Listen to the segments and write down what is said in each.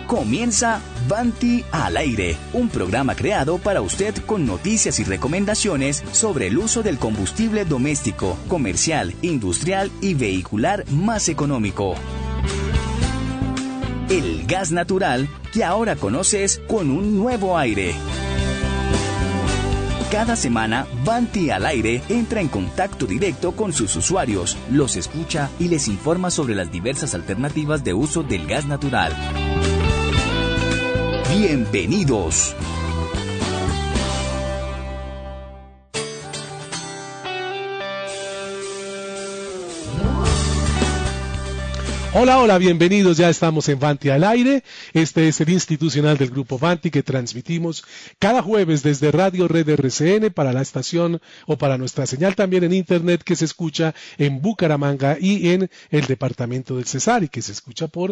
Comienza Vanti al aire, un programa creado para usted con noticias y recomendaciones sobre el uso del combustible doméstico, comercial, industrial y vehicular más económico. El gas natural que ahora conoces con un nuevo aire. Cada semana, Vanti al aire entra en contacto directo con sus usuarios, los escucha y les informa sobre las diversas alternativas de uso del gas natural. ¡Bienvenidos! Hola, bienvenidos, ya estamos en Vanti al aire. Este es el institucional del Grupo Vanti que transmitimos cada jueves desde Radio Red RCN para la estación o para nuestra señal también en internet que se escucha en Bucaramanga y en el departamento del Cesar y que se escucha por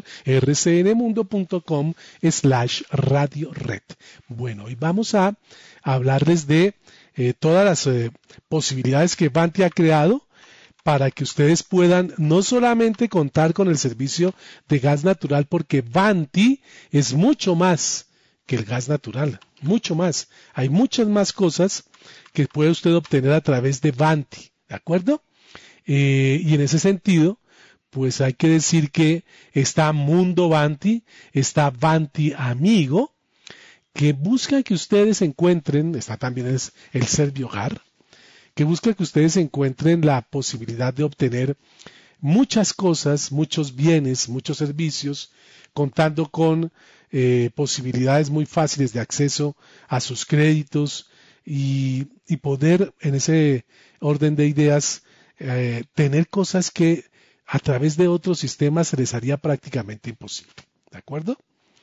rcnmundo.com/Radio Red. Bueno, hoy vamos a hablarles de todas las posibilidades que Vanti ha creado para que ustedes puedan no solamente contar con el servicio de gas natural, porque Vanti es mucho más que el gas natural, mucho más. Hay muchas más cosas que puede usted obtener a través de Vanti, ¿de acuerdo? Y en ese sentido, pues hay que decir que está Mundo Vanti, está Vanti Amigo, que busca que ustedes encuentren, está también el Servihogar, que busca que ustedes encuentren la posibilidad de obtener muchas cosas, muchos bienes, muchos servicios, contando con posibilidades muy fáciles de acceso a sus créditos y poder, en ese orden de ideas, tener cosas que a través de otros sistemas se les haría prácticamente imposible. ¿De acuerdo?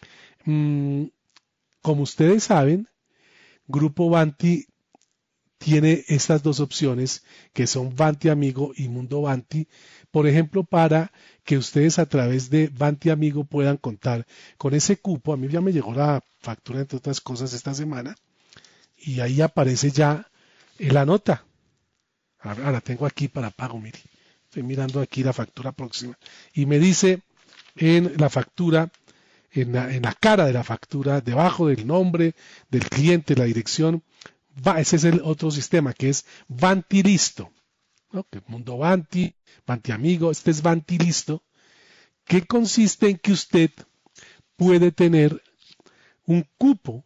Como ustedes saben, Grupo Vanti tiene estas dos opciones que son Vanti Amigo y Mundo Vanti, por ejemplo, para que ustedes a través de Vanti Amigo puedan contar con ese cupo. A mí ya me llegó la factura, entre otras cosas, esta semana, y ahí aparece ya la nota. Ahora la tengo aquí para pago, mire. Estoy mirando aquí la factura próxima, y me dice en la factura, en la cara de la factura, debajo del nombre del cliente, la dirección, ese es el otro sistema que es Vanti Listo, ¿no? Mundo Vanti, Vanti Amigo, este es Vanti Listo, que consiste en que usted puede tener un cupo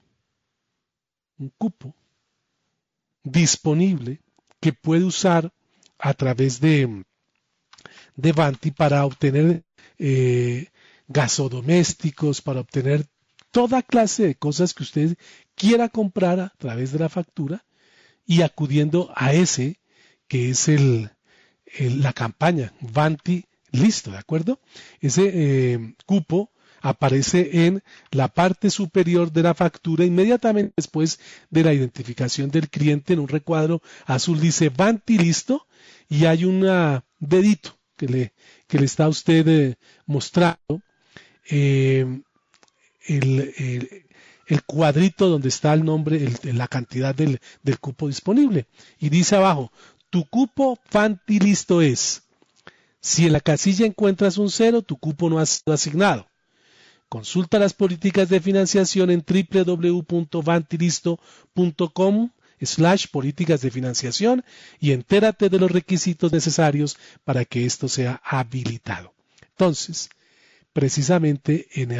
disponible que puede usar a través de Vanti para obtener gasodomésticos, para obtener toda clase de cosas que usted quiera comprar a través de la factura y acudiendo a ese que es la campaña Vanti Listo, ¿de acuerdo? Ese cupo aparece en la parte superior de la factura inmediatamente después de la identificación del cliente. En un recuadro azul dice Vanti Listo y hay un dedito que le está a usted mostrando el cuadrito donde está el nombre, la cantidad del cupo disponible. Y dice abajo, tu cupo Vanti Listo es, si en la casilla encuentras un 0, tu cupo no ha sido asignado. Consulta las políticas de financiación en www.vantilisto.com/políticas de financiación y entérate de los requisitos necesarios para que esto sea habilitado. Entonces, precisamente en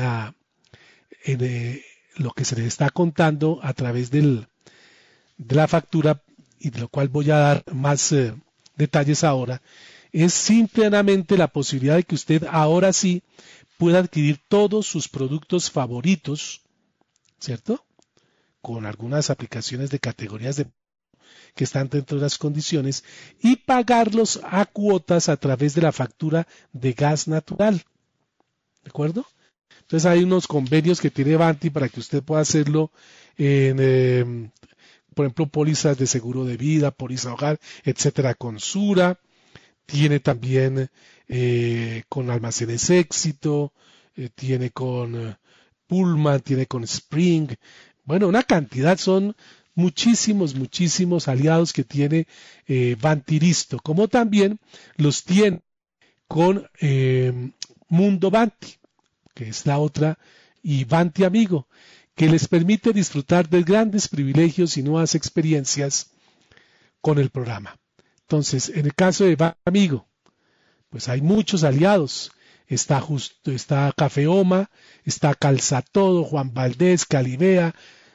lo que se les está contando a través de la factura, y de lo cual voy a dar más detalles ahora, es simplemente la posibilidad de que usted ahora sí pueda adquirir todos sus productos favoritos, ¿cierto? Con algunas aplicaciones de categorías que están dentro de las condiciones y pagarlos a cuotas a través de la factura de gas natural. ¿De acuerdo? Entonces hay unos convenios que tiene Vanti para que usted pueda hacerlo en, por ejemplo, pólizas de seguro de vida, póliza hogar, etcétera, con Sura. Tiene también con Almacenes Éxito, tiene con Pullman, tiene con Spring. Bueno, una cantidad, son muchísimos aliados que tiene Vanti Listo, como también los tiene con Mundo Vanti, que es la otra y Vanti Amigo, que les permite disfrutar de grandes privilegios y nuevas experiencias con el programa. Entonces, en el caso de Vanti Amigo, pues hay muchos aliados. Está Cafeoma, está Calzatodo, Juan Valdés, Calivea,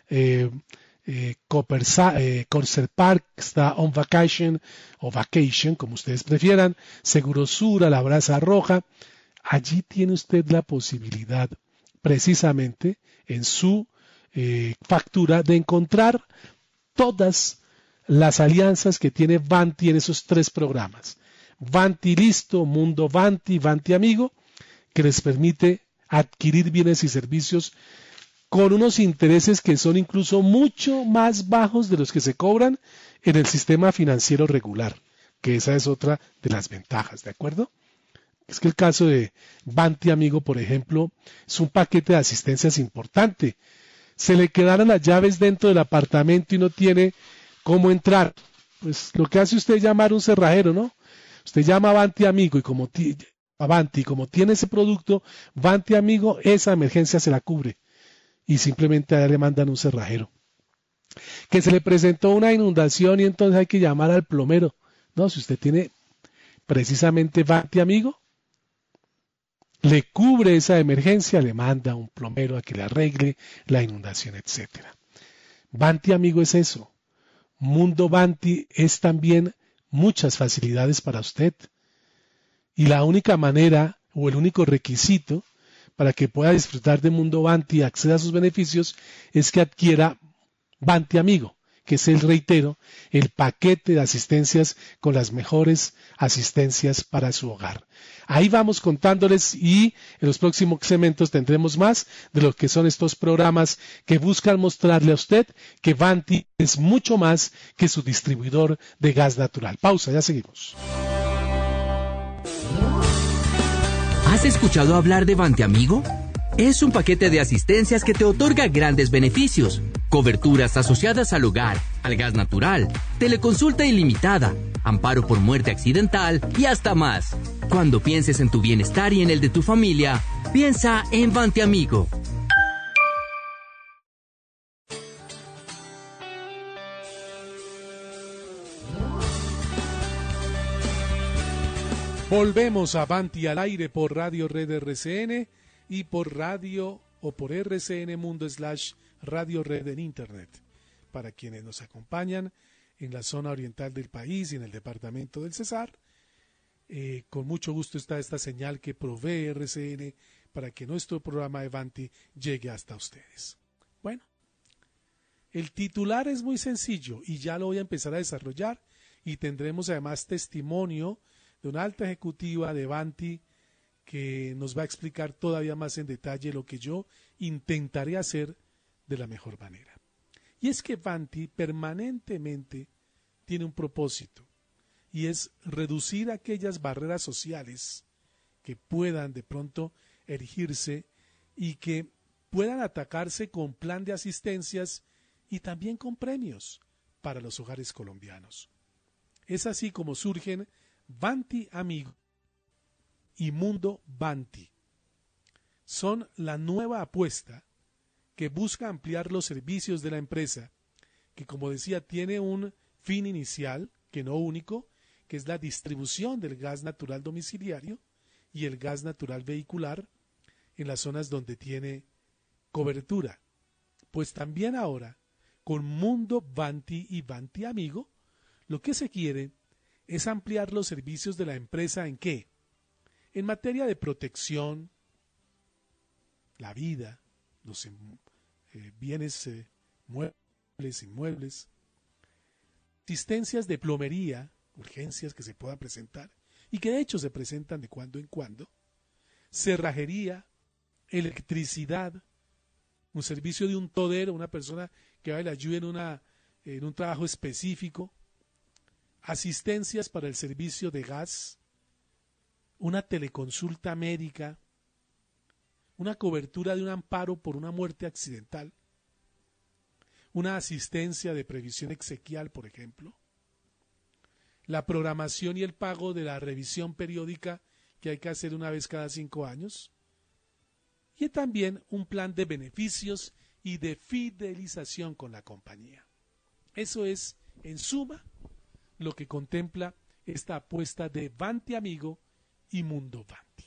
Corsair Park, está On Vacation o Vacation, como ustedes prefieran, Segurosura, La Brasa Roja. Allí tiene usted la posibilidad, precisamente en su factura, de encontrar todas las alianzas que tiene Vanti en esos 3 programas. Vanti Listo, Mundo Vanti, Vanti Amigo, que les permite adquirir bienes y servicios con unos intereses que son incluso mucho más bajos de los que se cobran en el sistema financiero regular, que esa es otra de las ventajas, ¿de acuerdo? Es que el caso de Vanti Amigo, por ejemplo, es un paquete de asistencias importante. Se le quedaron las llaves dentro del apartamento y no tiene cómo entrar. Pues lo que hace usted es llamar a un cerrajero, ¿no? Usted llama a Vanti Amigo y como tiene ese producto, Vanti Amigo, esa emergencia se la cubre y simplemente a él le mandan un cerrajero. Que se le presentó una inundación y entonces hay que llamar al plomero. No, si usted tiene precisamente Vanti Amigo, le cubre esa emergencia, le manda un plomero a que le arregle la inundación, etcétera. Vanti Amigo es eso. Mundo Vanti es también muchas facilidades para usted. Y la única manera o el único requisito para que pueda disfrutar de Mundo Vanti y acceda a sus beneficios es que adquiera Vanti Amigo, que es reitero, el paquete de asistencias con las mejores asistencias para su hogar. Ahí vamos contándoles y en los próximos segmentos tendremos más de lo que son estos programas que buscan mostrarle a usted que Vanti es mucho más que su distribuidor de gas natural. Pausa, ya seguimos. ¿Has escuchado hablar de Vanti Amigo? Es un paquete de asistencias que te otorga grandes beneficios. Coberturas asociadas al hogar, al gas natural, teleconsulta ilimitada, amparo por muerte accidental y hasta más. Cuando pienses en tu bienestar y en el de tu familia, piensa en Vanti Amigo. Volvemos a Vanti al aire por Radio Red RCN y por radio o por RCN Mundo / Radio Red en Internet. Para quienes nos acompañan en la zona oriental del país y en el departamento del Cesar, con mucho gusto está esta señal que provee RCN para que nuestro programa de Vanti llegue hasta ustedes. Bueno, el titular es muy sencillo y ya lo voy a empezar a desarrollar y tendremos además testimonio de una alta ejecutiva de Vanti que nos va a explicar todavía más en detalle lo que yo intentaré hacer de la mejor manera. Y es que Vanti permanentemente tiene un propósito y es reducir aquellas barreras sociales que puedan de pronto erigirse y que puedan atacarse con plan de asistencias y también con premios para los hogares colombianos. Es así como surgen Vanti Amigo y Mundo Vanti. Son la nueva apuesta que busca ampliar los servicios de la empresa, que como decía tiene un fin inicial, que no único, que es la distribución del gas natural domiciliario y el gas natural vehicular en las zonas donde tiene cobertura. Pues también ahora, con Mundo Vanti y Vanti Amigo, lo que se quiere es ampliar los servicios de la empresa ¿en qué? En materia de protección, la vida, los bienes muebles, inmuebles, asistencias de plomería, urgencias que se puedan presentar y que de hecho se presentan de cuando en cuando, cerrajería, electricidad, un servicio de un todero, una persona que va y le ayude en un trabajo específico, asistencias para el servicio de gas, una teleconsulta médica, una cobertura de un amparo por una muerte accidental, una asistencia de previsión exequial, por ejemplo, la programación y el pago de la revisión periódica que hay que hacer una vez cada 5 años, y también un plan de beneficios y de fidelización con la compañía. Eso es, en suma, lo que contempla esta apuesta de Vanti Amigo y Mundo Vanti.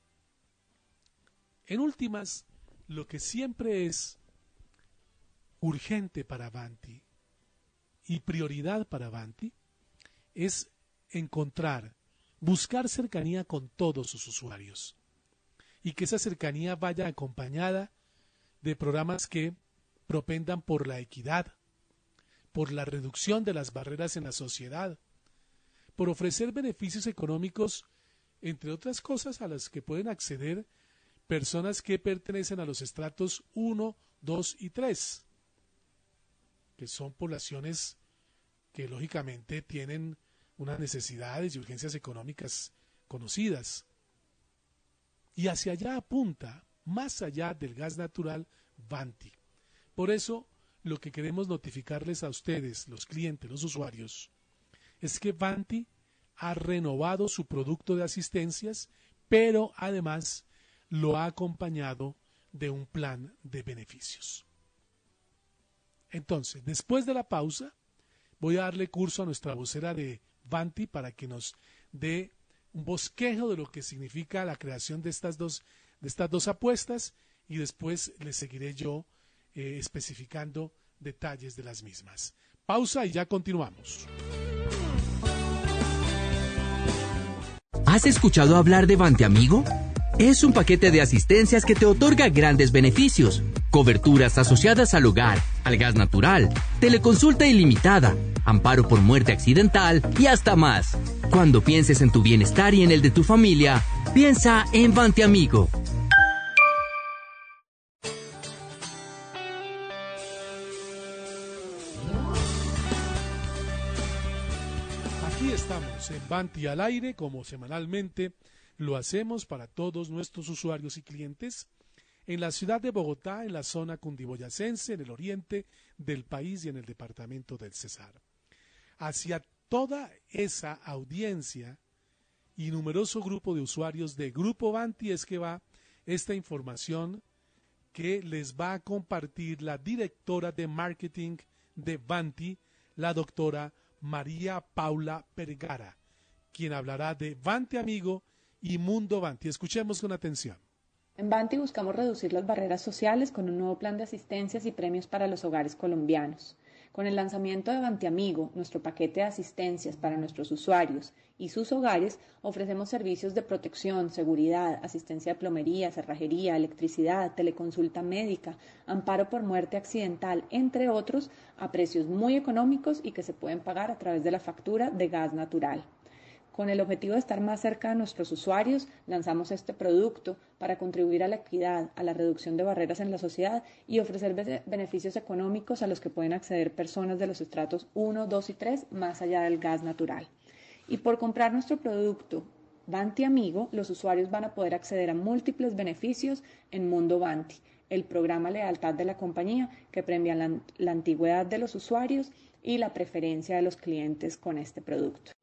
En últimas, lo que siempre es urgente para Vanti y prioridad para Vanti es buscar cercanía con todos sus usuarios y que esa cercanía vaya acompañada de programas que propendan por la equidad, por la reducción de las barreras en la sociedad, por ofrecer beneficios económicos, entre otras cosas, a las que pueden acceder personas que pertenecen a los estratos 1, 2 y 3, que son poblaciones que lógicamente tienen unas necesidades y urgencias económicas conocidas. Y hacia allá apunta, más allá del gas natural, Vanti. Por eso, lo que queremos notificarles a ustedes, los clientes, los usuarios, es que Vanti ha renovado su producto de asistencias, pero además lo ha acompañado de un plan de beneficios. Entonces, después de la pausa, voy a darle curso a nuestra vocera de Vanti para que nos dé un bosquejo de lo que significa la creación de estas dos apuestas, y después les seguiré yo especificando detalles de las mismas. Pausa y ya continuamos. ¿Has escuchado hablar de Vanti Amigo? Es un paquete de asistencias que te otorga grandes beneficios, coberturas asociadas al hogar, al gas natural, teleconsulta ilimitada, amparo por muerte accidental y hasta más. Cuando pienses en tu bienestar y en el de tu familia, piensa en Vanti Amigo. Aquí estamos en Vanti al aire, como semanalmente lo hacemos para todos nuestros usuarios y clientes en la ciudad de Bogotá, en la zona cundiboyacense, en el oriente del país y en el departamento del Cesar. Hacia toda esa audiencia y numeroso grupo de usuarios de Grupo Vanti es que va esta información que les va a compartir la directora de marketing de Vanti, la doctora María Paula Vergara, quien hablará de Vanti Amigo y Mundo Vanti. Escuchemos con atención. En Vanti buscamos reducir las barreras sociales con un nuevo plan de asistencias y premios para los hogares colombianos. Con el lanzamiento de Vanti Amigo, nuestro paquete de asistencias para nuestros usuarios y sus hogares, ofrecemos servicios de protección, seguridad, asistencia de plomería, cerrajería, electricidad, teleconsulta médica, amparo por muerte accidental, entre otros, a precios muy económicos y que se pueden pagar a través de la factura de gas natural. Con el objetivo de estar más cerca de nuestros usuarios, lanzamos este producto para contribuir a la equidad, a la reducción de barreras en la sociedad y ofrecer beneficios económicos a los que pueden acceder personas de los estratos 1, 2 y 3, más allá del gas natural. Y por comprar nuestro producto Vanti Amigo, los usuarios van a poder acceder a múltiples beneficios en Mundo Vanti, el programa Lealtad de la compañía que premia la antigüedad de los usuarios y la preferencia de los clientes con este producto.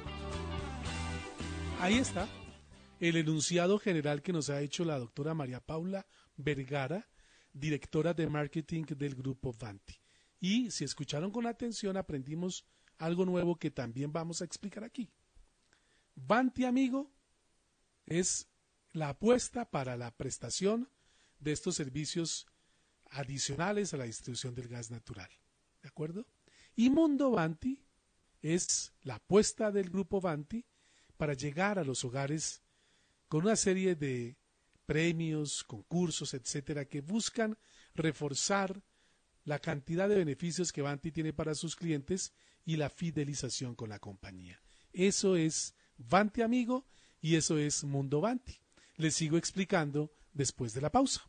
Ahí está el enunciado general que nos ha hecho la doctora María Paula Vergara, directora de marketing del Grupo Vanti. Y si escucharon con atención, aprendimos algo nuevo que también vamos a explicar aquí. Vanti Amigo es la apuesta para la prestación de estos servicios adicionales a la distribución del gas natural. ¿De acuerdo? Y Mundo Vanti es la apuesta del Grupo Vanti para llegar a los hogares con una serie de premios, concursos, etcétera, que buscan reforzar la cantidad de beneficios que Vanti tiene para sus clientes y la fidelización con la compañía. Eso es Vanti Amigo y eso es Mundo Vanti. Les sigo explicando después de la pausa.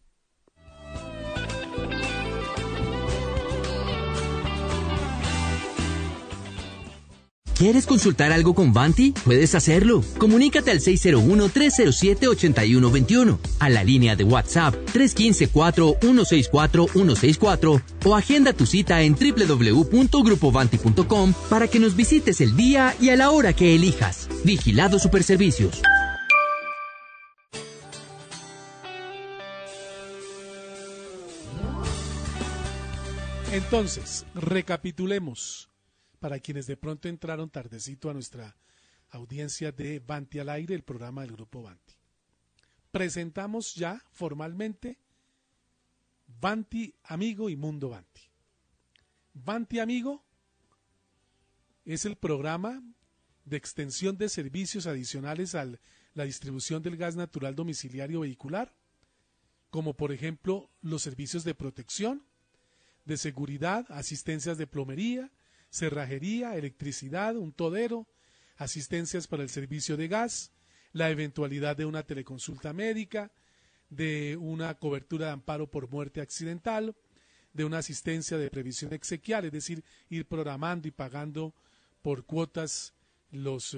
¿Quieres consultar algo con Vanti? Puedes hacerlo. Comunícate al 601-307-8121, a la línea de WhatsApp 315-4164-164 o agenda tu cita en www.grupovanti.com para que nos visites el día y a la hora que elijas. Vigilado Superservicios. Entonces, recapitulemos para quienes de pronto entraron tardecito a nuestra audiencia de Vanti al Aire, el programa del Grupo Vanti. Presentamos ya formalmente Vanti Amigo y Mundo Vanti. Vanti Amigo es el programa de extensión de servicios adicionales a la distribución del gas natural domiciliario vehicular, como por ejemplo los servicios de protección, de seguridad, asistencias de plomería, cerrajería, electricidad, un todero, asistencias para el servicio de gas, la eventualidad de una teleconsulta médica, de una cobertura de amparo por muerte accidental, de una asistencia de previsión exequial, es decir, ir programando y pagando por cuotas los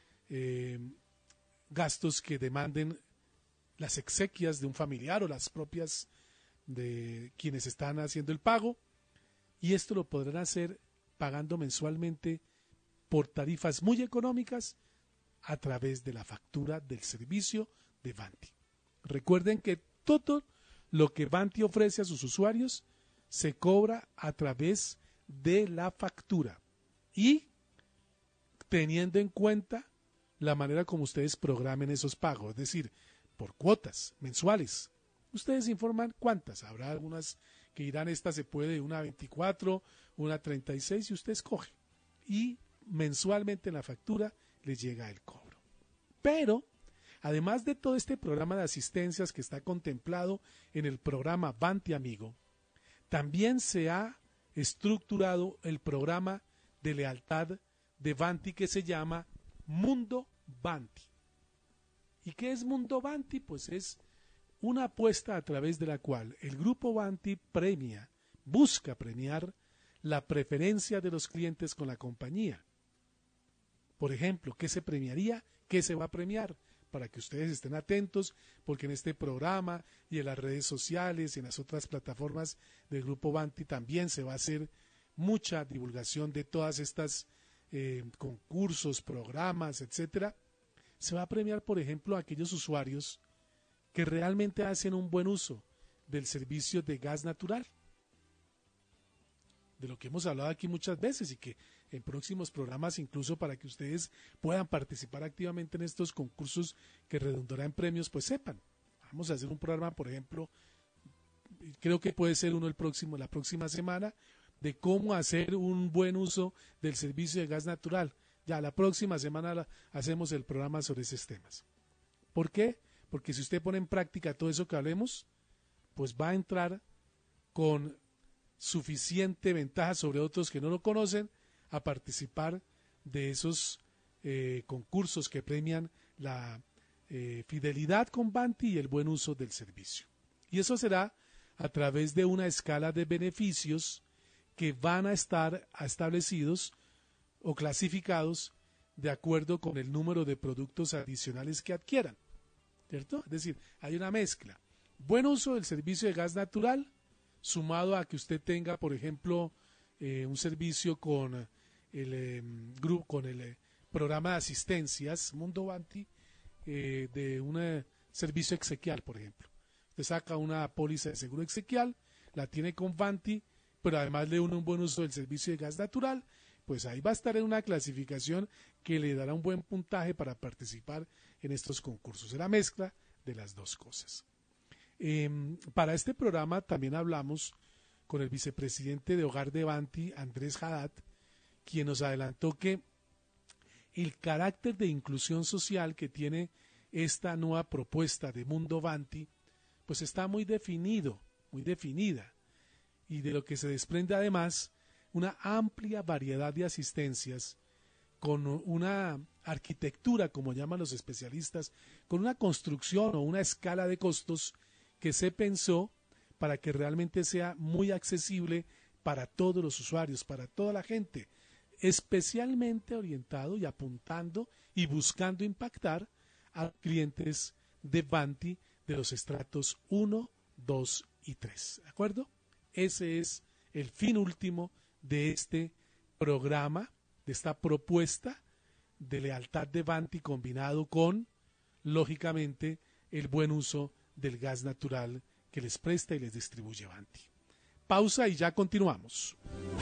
gastos que demanden las exequias de un familiar o las propias de quienes están haciendo el pago, y esto lo podrán hacer pagando mensualmente por tarifas muy económicas a través de la factura del servicio de Vanti. Recuerden que todo lo que Vanti ofrece a sus usuarios se cobra a través de la factura y teniendo en cuenta la manera como ustedes programen esos pagos, es decir, por cuotas mensuales. Ustedes informan cuántas, habrá algunas que irán, esta se puede de una a 24, una a 36 y usted escoge. Y mensualmente en la factura les llega el cobro. Pero, además de todo este programa de asistencias que está contemplado en el programa Vanti Amigo, también se ha estructurado el programa de lealtad de Vanti que se llama Mundo Vanti. ¿Y qué es Mundo Vanti? Pues es una apuesta a través de la cual el Grupo Vanti busca premiar la preferencia de los clientes con la compañía. Por ejemplo, ¿qué se premiaría? ¿Qué se va a premiar? Para que ustedes estén atentos, porque en este programa y en las redes sociales y en las otras plataformas del Grupo Vanti también se va a hacer mucha divulgación de todas estas concursos, programas, etcétera. Se va a premiar, por ejemplo, a aquellos usuarios que realmente hacen un buen uso del servicio de gas natural, de lo que hemos hablado aquí muchas veces y que en próximos programas, incluso para que ustedes puedan participar activamente en estos concursos que redundarán en premios, pues sepan. Vamos a hacer un programa, por ejemplo, creo que puede ser la próxima semana, de cómo hacer un buen uso del servicio de gas natural. Ya la próxima semana hacemos el programa sobre esos temas. ¿Por qué? Porque si usted pone en práctica todo eso que hablemos, pues va a entrar con suficiente ventaja sobre otros que no lo conocen a participar de esos concursos que premian la fidelidad con Vanti y el buen uso del servicio. Y eso será a través de una escala de beneficios que van a estar establecidos o clasificados de acuerdo con el número de productos adicionales que adquieran, ¿cierto? Es decir, hay una mezcla. Buen uso del servicio de gas natural, sumado a que usted tenga, por ejemplo, un servicio con el grupo, con el programa de asistencias Mundo Vanti, de un servicio exequial, por ejemplo. Usted saca una póliza de seguro exequial, la tiene con Vanti, pero además le une un buen uso del servicio de gas natural, pues ahí va a estar en una clasificación que le dará un buen puntaje para participar en estos concursos. Es la mezcla de las dos cosas. Para este programa también hablamos con el vicepresidente de Hogar de Vanti, Andrés Haddad, quien nos adelantó que el carácter de inclusión social que tiene esta nueva propuesta de Mundo Vanti, pues está muy definido, muy definida, y de lo que se desprende además una amplia variedad de asistencias con una arquitectura, como llaman los especialistas, con una construcción o una escala de costos que se pensó para que realmente sea muy accesible para todos los usuarios, para toda la gente, especialmente orientado y apuntando y buscando impactar a clientes de Vanti de los estratos 1, 2 y 3. ¿De acuerdo? Ese es el fin último de este programa, de esta propuesta de lealtad de Vanti combinado con, lógicamente, el buen uso del gas natural que les presta y les distribuye Vanti. pausa y ya continuamos.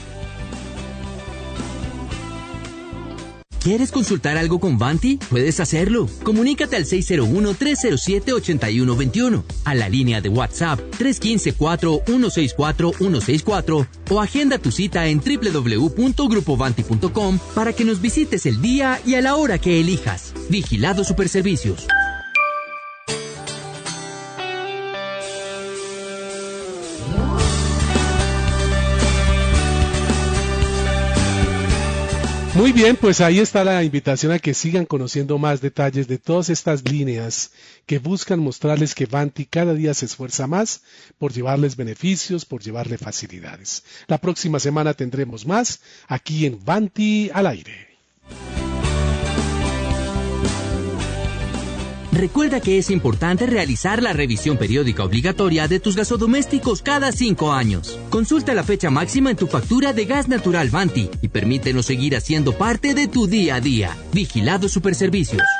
¿Quieres consultar algo con Vanti? Puedes hacerlo. Comunícate al 601-307-8121, a la línea de WhatsApp 315-4164-164 o agenda tu cita en www.grupovanti.com para que nos visites el día y a la hora que elijas. Vigilado Superservicios. Muy bien, pues ahí está la invitación a que sigan conociendo más detalles de todas estas líneas que buscan mostrarles que Vanti cada día se esfuerza más por llevarles beneficios, por llevarle facilidades. La próxima semana tendremos más aquí en Vanti al aire. Recuerda que es importante realizar la revisión periódica obligatoria de tus gasodomésticos cada 5 años. Consulta la fecha máxima en tu factura de gas natural Vanti y permítenos seguir haciendo parte de tu día a día. Vigilado Superservicios.